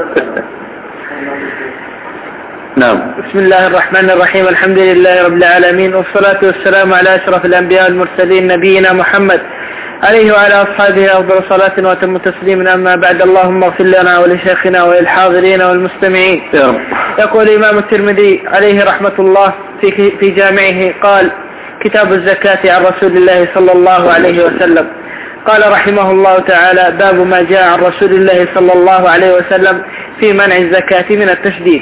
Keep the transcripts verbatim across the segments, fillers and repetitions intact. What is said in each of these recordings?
نعم. بسم الله الرحمن الرحيم. الحمد لله رب العالمين، والصلاة والسلام على أشرف الأنبياء والمرسلين نبينا محمد عليه وعلى أصحابه أفضل صلاة وأتم تسليما. أما بعد، اللهم اغفر لنا ولشيخنا وللحاضرين والمستمعين. يقول الإمام الترمذي عليه رحمة الله في في جامعه، قال: كتاب الزكاة عن رسول الله صلى الله عليه وسلم. قال رحمه الله تعالى: باب ما جاء عن رسول الله صلى الله عليه وسلم في منع الزكاة من التشديد.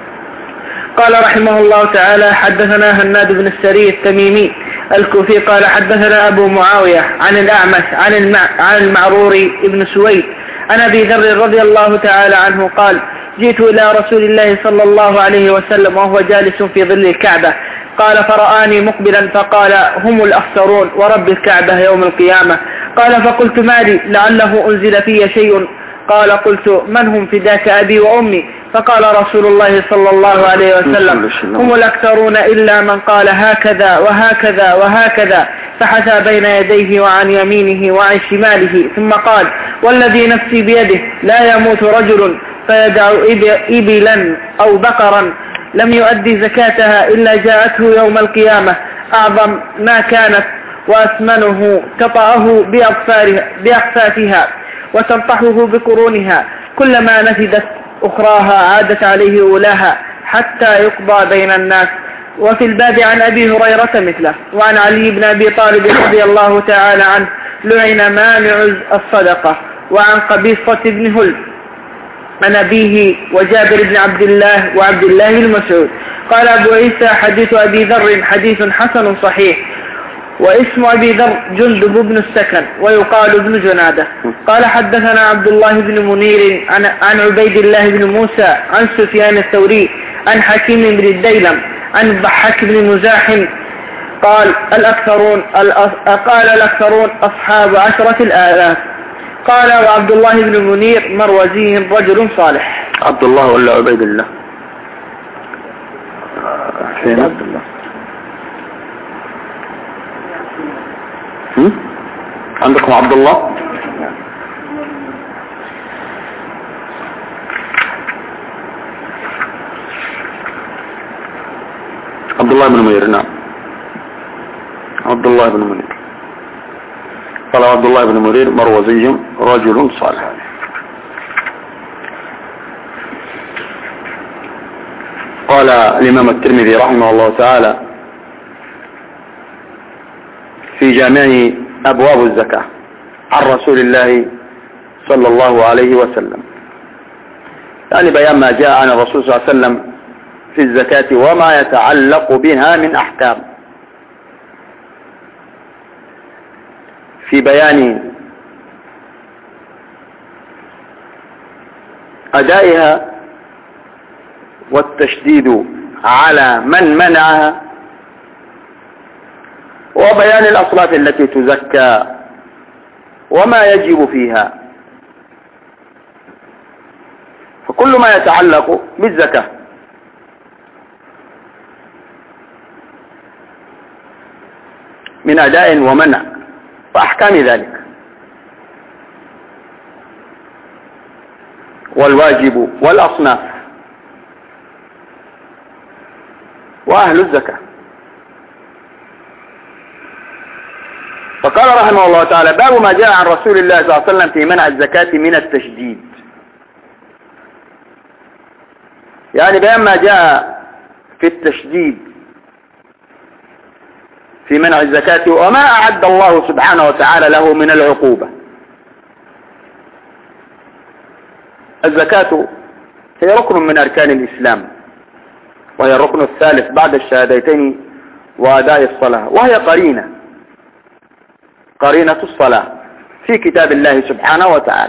قال رحمه الله تعالى: حدثنا هناد بن السري التميمي الكوفي قال حدثنا أبو معاوية عن الأعمش عن, المع... عن المعرور بن سويد عن أبي ذر رضي الله تعالى عنه قال: جئت إلى رسول الله صلى الله عليه وسلم وهو جالس في ظل الكعبة، قال فرآني مقبلا فقال: هم الأخسرون ورب الكعبة يوم القيامة. قال: فقلت: ما لي لعله أنزل في شيء؟ قال: قلت: من هم فداك أبي وأمي؟ فقال رسول الله صلى الله عليه وسلم: هم الأكثرون إلا من قال هكذا وهكذا وهكذا، فحثى بين يديه وعن يمينه وعن شماله، ثم قال: والذي نفسي بيده لا يموت رجل فيدع إبلا أو بقرا لم يؤدي زكاتها إلا جاءته يوم القيامة أعظم ما كانت وأثمنه تطأه بأقفافها وتنطحه بقرونها، كلما نفدت أخراها عادت عليه أولاها حتى يقضى بين الناس. وفي الباب عن أبي هريرة مثله. وعن علي بن أبي طالب رضي الله تعالى عنه: لعن مانع الصدقة. وعن قبيصة بن هل عن أبيه وجابر بن عبد الله وعبد الله المسعود. قال أبو عيسى: حديث أبي ذر حديث حسن صحيح. واسم أبي ذر جندب بن السكن ويقال ابن جنادة. قال حدثنا عبد الله بن منير عن, عن عبيد الله بن موسى عن سفيان الثوري عن حكيم بن الديلم عن الضحاك بن مزاحم قال: الأكثرون قال الأكثرون أصحاب عشرة الآلاف. قال: وعبد الله بن منير مروزي رجل صالح. عبد الله ولا عبيد الله؟ فين عبد الله؟ هم؟ عندكم عبد الله؟ عبد الله بن منير. نعم، عبد الله بن منير. قال عبد الله بن منير مروزي رجل صالح. قال الإمام الترمذي رحمه الله تعالى في جامع أبواب الزكاة عن رسول الله صلى الله عليه وسلم، يعني بيان ما جاء عن الرسول صلى الله عليه وسلم في الزكاة وما يتعلق بها من أحكام، في بيان أدائها والتشديد على من منعها، وبيان الأصناف التي تزكى وما يجب فيها. فكل ما يتعلق بالزكاة من أداء ومنع وأحكام ذلك، والواجب والأصناف وأهل الزكاة. فقال رحمه الله تعالى: باب ما جاء عن رسول الله صلى الله عليه وسلم في منع الزكاة من التشديد، يعني بيان ما جاء في التشديد في منع الزكاة وما أعد الله سبحانه وتعالى له من العقوبة. الزكاة هي ركن من أركان الإسلام، وهي الركن الثالث بعد الشهادتين وأداء الصلاة، وهي قرينة قرينة الصلاة في كتاب الله سبحانه وتعالى.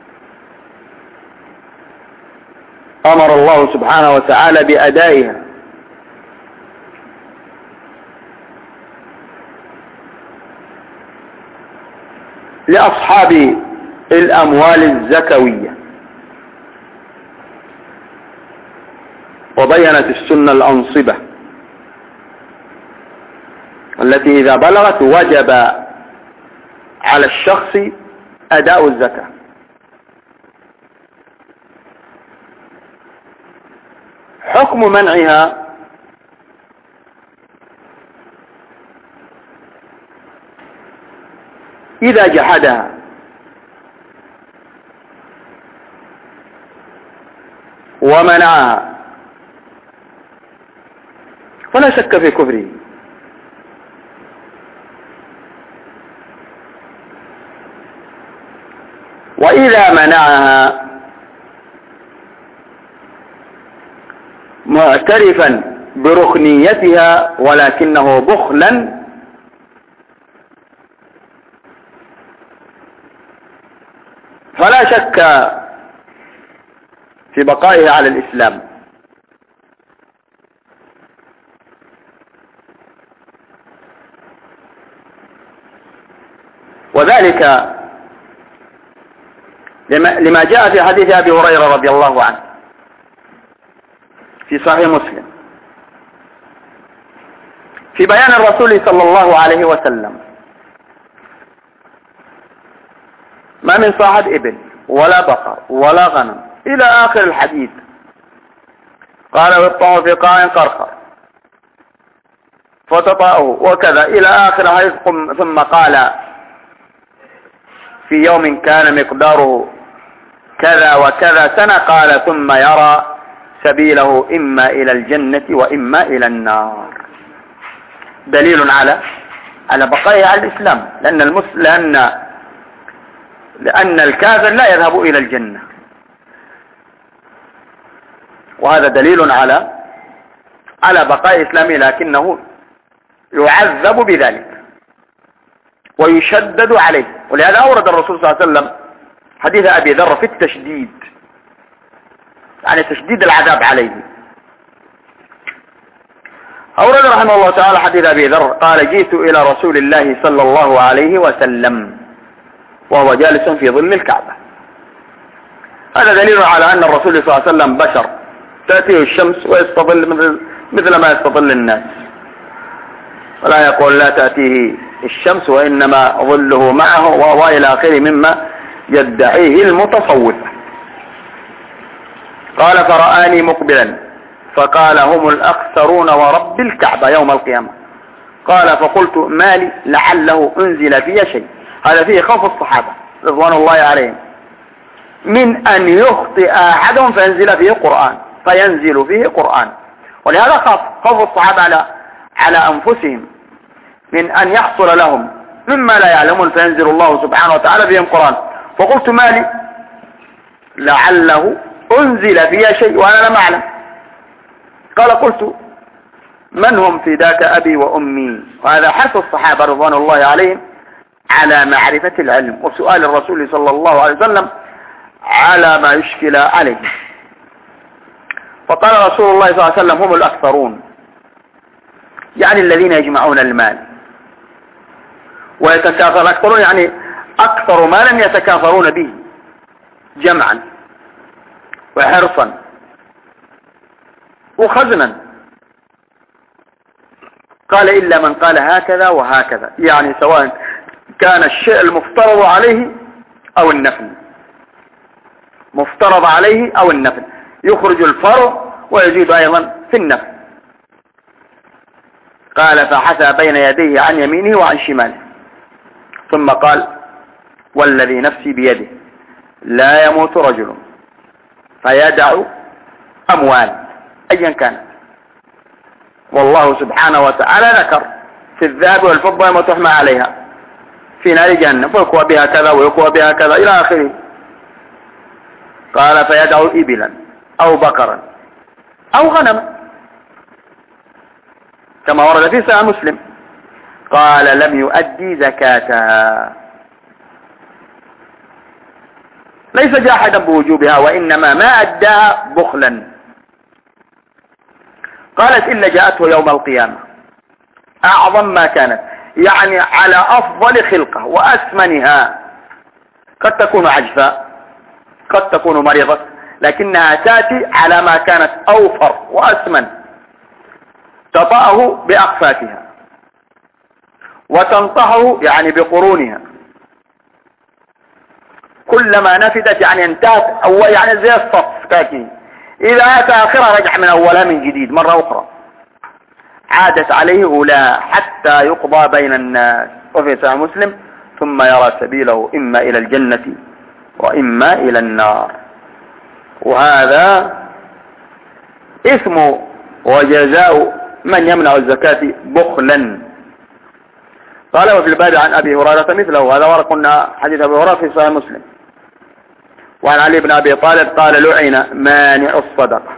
أمر الله سبحانه وتعالى بأدائها، لأصحاب الأموال الزكوية، وبينت السنة الأنصبة التي إذا بلغت وجب على الشخص أداء الزكاة. حكم منعها إذا جحدها ومنعها فلا شك في كفره، وإذا منعها معترفا بركنيتها ولكنه بخلا فلا شك في بقائه على الإسلام. وذلك لما جاء في حديث أبي هريرة رضي الله عنه في صحيح مسلم في بيان الرسول صلى الله عليه وسلم ما من صاحب إبل ولا بقر ولا غنم إلى آخر الحديث. قال ويطعه في قاع قرقر فتطأه وكذا إلى آخر الحديث، ثم قال في يوم كان مقداره كذا وكذا سنة، قال ثم يرى سبيله إما إلى الجنة وإما إلى النار. دليل على على بقائه على الإسلام، لأن المسلم لأن لأن الكافر لا يذهب إلى الجنة، وهذا دليل على على بقاء إسلامه، لكنه يعذب بذلك ويشدد عليه. ولهذا أورد الرسول صلى الله عليه وسلم حديث أبي ذر في التشديد، يعني تشديد العذاب عليه. أورد رحمه الله تعالى حديث أبي ذر قال جئت إلى رسول الله صلى الله عليه وسلم وهو جالس في ظل الكعبة. هذا دليل على أن الرسول صلى الله عليه وسلم بشر، تأتيه الشمس ويستظل مثل, مثل ما يستظل الناس، ولا يقول لا تأتيه الشمس وإنما ظله معه وهو إلى آخره مما يدعيه المتصوفة. قال فرآني مقبلا فقال هم الأخسرون ورب الكعبة يوم القيامة. قال فقلت ما لي لعله أنزل في شيء. هذا فيه خوف الصحابة رضوان الله عليهم من أن يخطئ أحدهم فينزل فيه قرآن فينزل فيه قرآن. ولهذا خاف خوف الصحابة على على أنفسهم من أن يحصل لهم مما لا يعلمون فينزل الله سبحانه وتعالى فيهم قرآن. فقلت ما لي لعله أنزل فيها شيء وأنا لم أعلم. قال قلت من هم في ذاك أبي وأمي. وهذا حث الصحابة رضوان الله عليهم على معرفة العلم وسؤال الرسول صلى الله عليه وسلم على ما يشكل عليه. فقال رسول الله صلى الله عليه وسلم هم الأكثرون، يعني الذين يجمعون المال ويتكاثر. أكثرون يعني أكثر مالا يتكاثرون به جمعا وحرصا وخزنا. قال إلا من قال هكذا وهكذا، يعني سواء كان الشيء المفترض عليه أو النفل، مفترض عليه أو النفل، يخرج الفرض ويزيد أيضا في النفل. قال فحثى بين يديه عن يمينه وعن شماله ثم قال والذي نفسي بيده لا يموت رجل فيدع أموال أيا كانت، والله سبحانه وتعالى ذكر في الذهب والفضة وما تحمى عليها في نار جهنم فيقوى بها كذا ويقوى بها كذا إلى آخره. قال فيدع إبلا أو بقرا أو غنما كما ورد في صحيح مسلم. قال لم يؤدي زكاتها، ليس جاحدا بوجوبها وإنما ما أداها بخلا. قالت إلا جاءته يوم القيامة أعظم ما كانت، يعني على أفضل خلقة وأسمنها. قد تكون عجفاء قد تكون مريضة، لكنها تأتي على ما كانت أوفر وأسمن، تطأه بأقفاتها وتنطحه يعني بقرونها، كلما نفدت يعني انتهت أو يعني زي الصف تأتي إذا أتى آخرها رجع من أولها من جديد مرة أخرى، عادت عليه أولى حتى يقضى بين الناس. وفي صحيح مسلم ثم يرى سبيله إما إلى الجنة وإما إلى النار. وهذا اسم وجزاء من يمنع الزكاة بخلا. قال وفي الباب عن أبي هريرة مثله، هذا ورقنا حديث أبي هريرة في صحيح مسلم. وعن علي بن أبي طالب قال لعن مانع الصدقة.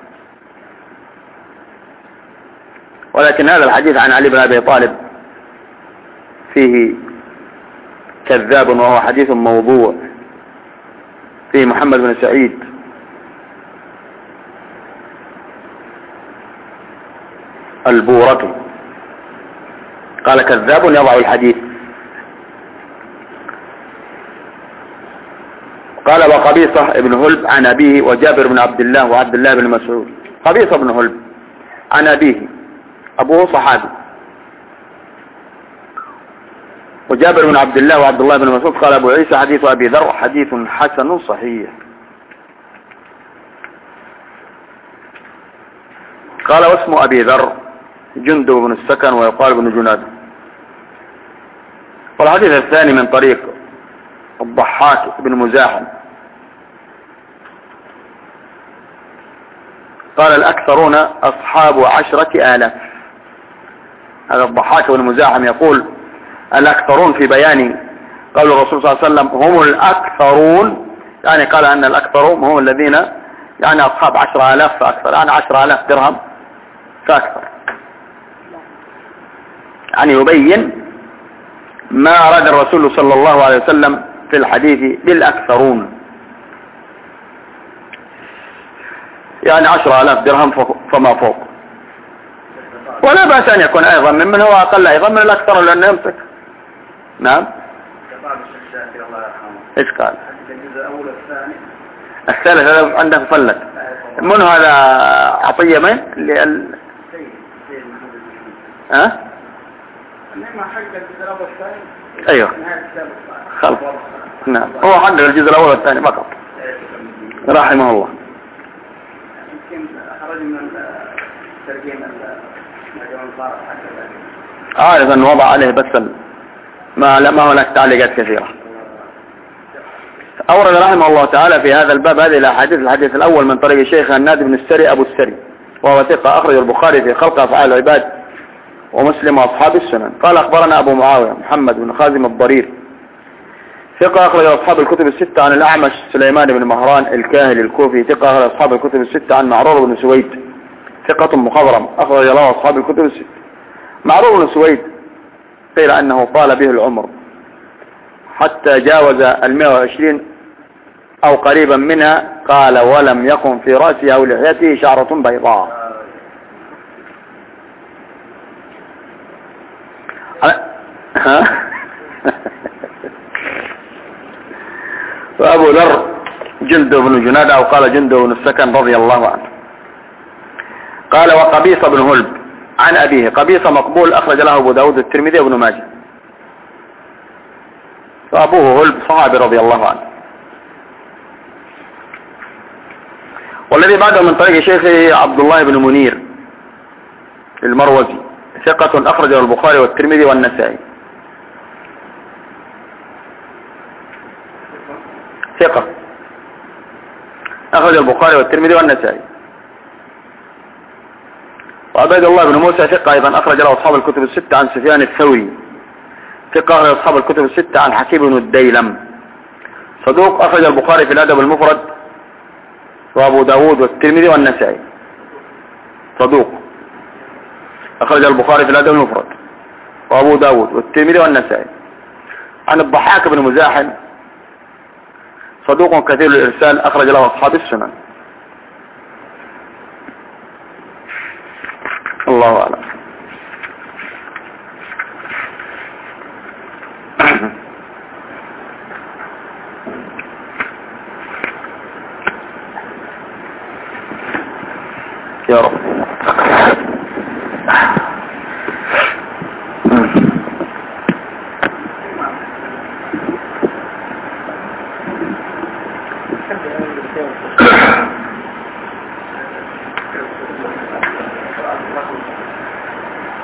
ولكن هذا الحديث عن علي بن أبي طالب فيه كذاب وهو حديث موضوع، فيه محمد بن سعيد البورقي قال كذاب يضع الحديث. قال وقبيصة ابن هلب عن أبيه وجابر بن عبد الله وعبد الله بن مسعود. قبيصة بن هلب عن أبيه، أبوه صحابي، وجابر بن عبد الله وعبد الله بن مسعود. قال أبو عيسى حديث أبي ذر حديث حسن صحيح. قال واسم أبي ذر جندب بن السكن ويقال بن جناد. والحديث الثاني من طريق الضحاك بن مزاحم قال الأكثرون أصحاب عشرة آلاف. هذا الضحاك بن مزاحم يقول الأكثرون في بيان قول الرسول صلى الله عليه وسلم هم الأكثرون، يعني قال أن الأكثرون هم الذين يعني أصحاب عشرة آلاف فأكثر، يعني عشرة آلاف درهم فأكثر، يعني يبين ما أراد الرسول صلى الله عليه وسلم في الحديث بالأكثرون، يعني عشرة آلاف درهم فما فوق. ولا بأس أن يكون أيضا ممن هو أقل أيضا من الأكثر لأنه يمسك. نعم. إيش قال؟ الثالث هذا عنده فلت. من هذا عطية من؟ لأن ها؟ أيوه. خلف. نعم. هو حق الجزء الأول والثاني فقط. رحمه الله. يمكن أخرج من ترجمة آه إذن وضع عليه بس ما ما هناك تعليقات كثيرة. أورد رحمه الله تعالى في هذا الباب هذه الأحاديث. الحديث الأول من طريق الشيخ الناد بن السري أبو السري وهو ثقة أخرج البخاري في خلق أفعال العباد ومسلم وأصحاب السنن. قال أخبرنا أبو معاوية محمد بن خازم الضرير ثقة أخرج أصحاب الكتب الستة عن الأعمش سليمان بن مهران الكاهلي الكوفي ثقة أخرج أصحاب الكتب الستة عن معرور بن سويد ثقة مخضرم أخرج له أصحاب الكتب الستة. معرور بن سويد قيل أنه طال به العمر حتى جاوز المئة وعشرين أو قريبا منها. قال ولم يكن في رأسه أو لحيته شعرة بيضاء. وأبو ذر جندب بن جناد أو قال جندب بن السكن رضي الله عنه. قال وقبيصة بن هلب عن أبيه. قبيصة مقبول أخرج له أبو داود الترمذي وابن ماجه. وأبوه هلب صحابي رضي الله عنه. والذي بعده من طريق شيخه عبد الله بن منير المروزي ثقة أخرجه البخاري والترمذي والنسائي. ثقة أخرج البخاري والترمذي والنسائي. وعبيد الله بن موسى ثقة أيضا أخرج له أصحاب الكتب الستة عن سفيان الثوري ثقة أخرج أصحاب الكتب الستة عن حكيم بن الديلم صدوق أخرج البخاري في الأدب المفرد وأبو داود والترمذي والنسائي. صدوق أخرج البخاري في الأدب المفرد وأبو داود والترمذي والنسائي. عن الضحاك بن مزاحم صدوق كثير الإرسال أخرج له أصحاب السنن. الله أعلم. يا رب.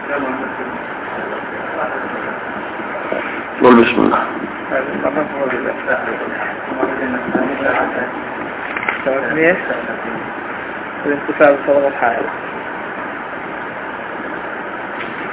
قول بسم الله. الانتفاع بصلاة الحائل.